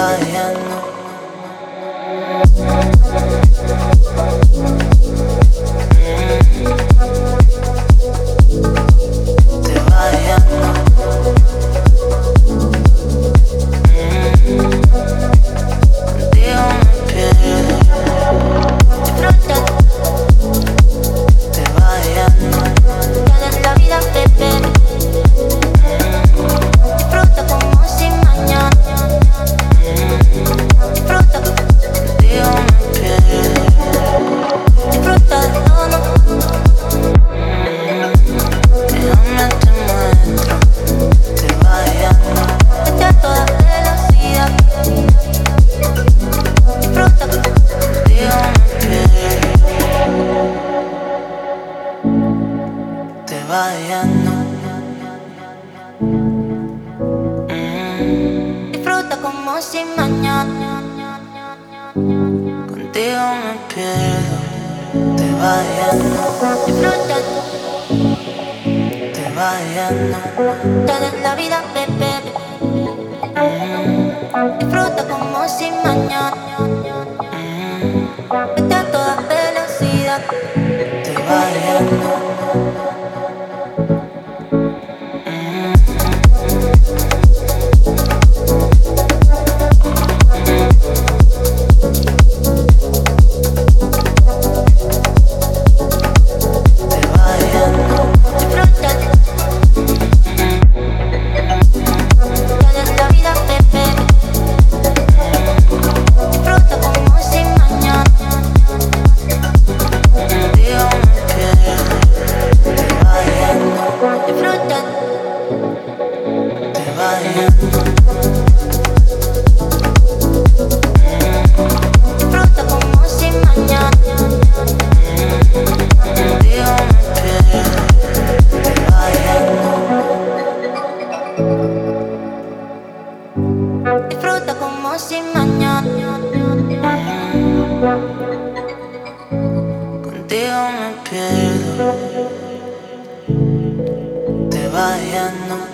Disfruta como si mañana. Contigo me pierdo, te vayando. Disfruta, te vayando. Toda la vida, bebé. Disfruta como si mañana. Vete a toda velocidad, te vayando. Disfruta como si mañana. Contigo me pierdo, te vayando.